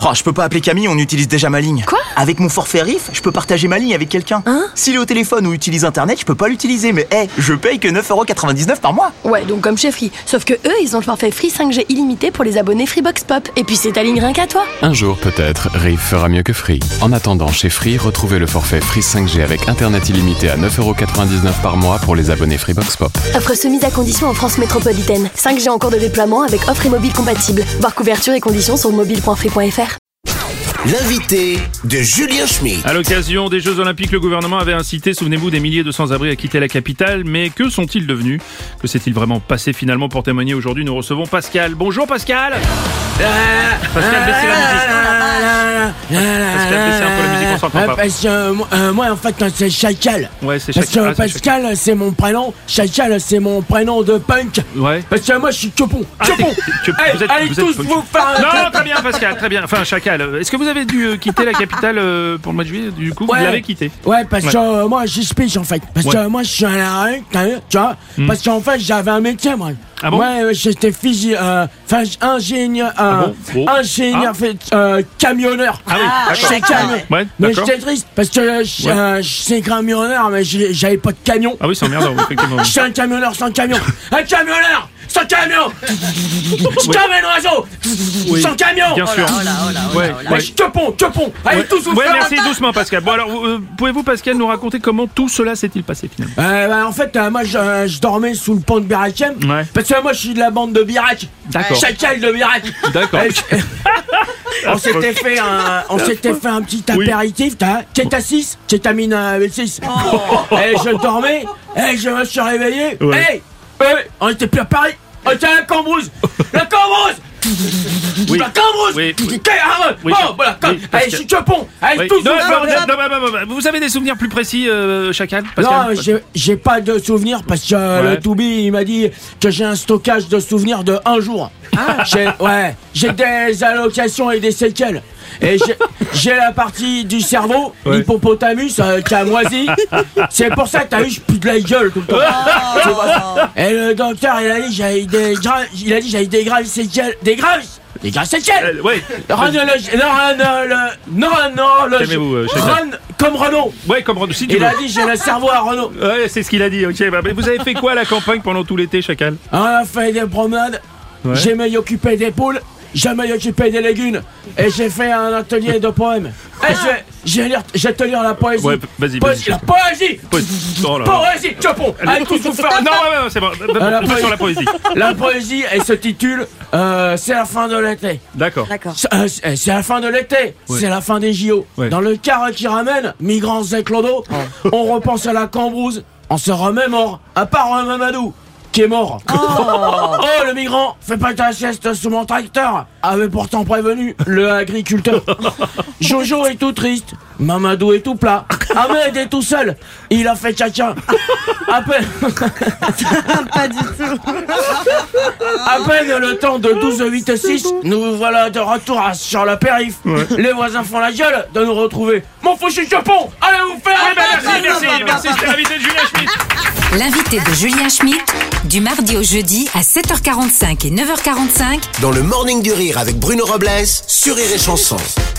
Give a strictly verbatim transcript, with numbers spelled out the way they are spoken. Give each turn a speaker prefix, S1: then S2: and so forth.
S1: Oh, je peux pas appeler Camille, on utilise déjà ma ligne.
S2: Quoi ?
S1: Avec mon forfait Riff, je peux partager ma ligne avec quelqu'un.
S2: Hein ?
S1: S'il est au téléphone ou utilise internet, je peux pas l'utiliser. Mais hé, hey, je paye que neuf euros quatre-vingt-dix-neuf par mois.
S2: Ouais, donc comme chez Free. Sauf que eux, ils ont le forfait Free cinq G illimité pour les abonnés Freebox Pop. Et puis c'est ta ligne rien qu'à toi.
S3: Un jour peut-être, Riff fera mieux que Free. En attendant, chez Free, retrouvez le forfait Free cinq G avec internet illimité à neuf euros quatre-vingt-dix-neuf par mois pour les abonnés Freebox Pop.
S2: Offre soumise à condition en France métropolitaine. cinq G en cours de déploiement avec offre et mobile compatible. Voir couverture et conditions sur mobile point free point f r.
S4: L'invité de Julien Schmitt.
S5: À l'occasion des Jeux Olympiques, le gouvernement avait incité, souvenez-vous, des milliers de sans-abri à quitter la capitale. Mais que sont-ils devenus ? Que s'est-il vraiment passé finalement? Pour témoigner aujourd'hui, nous recevons Pascal. Bonjour Pascal. Pascal, baissez la musique. Pascal, baissez un peu la musique, on s'entend pas.
S6: Parce que euh, euh, moi, en fait, c'est Chacal.
S5: Ouais, c'est
S6: Parce que
S5: Chacal. Ah, c'est
S6: Pascal,
S5: Chacal.
S6: c'est mon prénom. Chacal, c'est mon prénom de punk.
S5: Ouais.
S6: Parce que moi, je suis Chopon.
S5: Ah,
S6: Chopon.
S5: t'es- tu-
S6: Allez,
S5: vous êtes-
S6: allez
S5: vous êtes
S6: tous
S5: punk.
S6: vous faire un
S5: Non, très bien Pascal, très bien. Enfin, Chacal, est-ce que vous avez dû euh, quitter la capitale euh, pour le mois de juillet? Du coup, vous
S6: Ouais.
S5: l'avez quitté.
S6: Ouais, parce
S5: Ouais.
S6: que euh, moi, j'explique en fait. Parce
S5: Ouais.
S6: que moi, je suis à la rue, t'as vu, tu vois. Parce qu'en fait, j'avais un métier, moi.
S5: Ah bon?
S6: Ouais, ouais, j'étais physi... Euh, enfin, ingénieur... Euh,
S5: Ah bon? Oh.
S6: Ingénieur,
S5: Ah.
S6: fait, euh, camionneur.
S5: Ah oui, d'accord.
S6: Chez camion.
S5: Ouais,
S6: Mais
S5: d'accord.
S6: j'étais triste parce que euh, je
S5: Ouais.
S6: euh, je suis camionneur, mais j'ai- j'avais pas de camion.
S5: Ah oui, c'est emmerdant, effectivement.
S6: Je suis un camionneur sans camion. Un camionneur sans camion. Je comme un oiseau
S5: Oui.
S6: sans camion.
S5: Bien sûr. Ouais,
S6: Ouais,
S5: ouais.
S6: je te pont, te pont. Allez,
S5: Ouais,
S6: tous vous
S5: ouais,
S6: faire
S5: merci, doucement Pascal. Bon alors, euh, pouvez-vous Pascal nous raconter comment tout cela s'est-il passé finalement?
S6: Euh, bah, en fait, euh, moi, je, euh, je dormais sous le pont de Birakem.
S5: Ouais.
S6: Parce que moi, je suis de la bande de Birac.
S5: D'accord.
S6: Chacal de Birac.
S5: D'accord.
S6: Ouais, je- on s'était fait un, on s'était fait un petit
S5: Oui.
S6: apéritif, t'as, Kéta six, kétamine euh, six. Et je dormais, et je me suis réveillé.
S5: Ouais.
S6: Hey, hey, on était plus à Paris, on était à la Cambrousse. La Cambrousse.
S5: Oui.
S6: La Cambrousse.
S5: Oui, oui.
S6: Ok, ah,
S5: Oui,
S6: bon,
S5: je-
S6: voilà, comme-
S5: oui, parce
S6: allez,
S5: que-
S6: je suis Chopon. Allez,
S5: Oui.
S6: tous
S5: Non,
S6: vous
S5: non,
S6: faire-
S5: non, non, non, non, non, vous avez des souvenirs plus précis, euh, Chacal? Pascal?
S6: Non, j'ai, j'ai pas de souvenirs parce que euh,
S5: Ouais.
S6: le Toubi il m'a dit que j'ai un stockage de souvenirs de un jour. J'ai, ouais, j'ai des allocations et des séquelles. Et j'ai, j'ai la partie du cerveau,
S5: Ouais.
S6: l'hippopotamus euh, qui a moisi. C'est pour ça que t'as vu, je pue de la gueule tout le temps. C'est pour ça. Et le docteur il a dit j'avais des graves, il a dit j'avais des graves séquelles, des graves, des graves séquelles.
S5: Euh, ouais.
S6: Rhinologie, non, non, non, non,
S5: Calmez-vous, euh, Chacal.
S6: comme Renault.
S5: Ouais, comme si tu
S6: Il
S5: veux.
S6: a dit j'ai le cerveau à Renault.
S5: Ouais, c'est ce qu'il a dit. Ok, bah, mais vous avez fait quoi à la campagne pendant tout l'été, Chacal?
S6: On a fait des promenades,
S5: Ouais.
S6: j'ai m'y occupé des poules, j'ai m'y occupé des légumes, et j'ai fait un atelier de poèmes. Et je vais, je vais lire, je vais te lire la poésie.
S5: Ouais, vas-y,
S6: Poésie,
S5: vas-y.
S6: la poésie.
S5: Poésie. Oh là là.
S6: Poésie, Chopon. Allez tous vous faire.
S5: Non, ouais, ouais, c'est bon.
S6: Euh, la
S5: On va sur
S6: poésie.
S5: la poésie.
S6: La poésie, elle se titule euh, C'est la fin de l'été.
S5: D'accord.
S6: C'est euh, c'est- c'est la fin de l'été,
S5: Ouais.
S6: c'est la fin des J O.
S5: Ouais.
S6: Dans le car qui ramène, migrants et clodo, on repense à la Cambrousse, on se remémore, à part un Mamadou qui est mort. Oh, le migrant, fais pas ta sieste sous mon tracteur, avait pourtant prévenu le agriculteur. Jojo est tout triste, Mamadou est tout plat, Ahmed est tout seul, il a fait caca. À peine,
S7: Pas du tout.
S6: à peine le temps de douze huit six, nous voilà de retour à- sur la périph. Les voisins font la gueule de nous retrouver. Mon fouchu Chopon, allez vous faire.
S5: Eh ben, merci, merci, merci. C'était l'invité de Julien Schmitt.
S8: L'invité de Julien Schmitt, du mardi au jeudi à sept heures quarante-cinq et neuf heures quarante-cinq
S4: Dans le Morning du Rire avec Bruno Robles sur Rire et Chanson.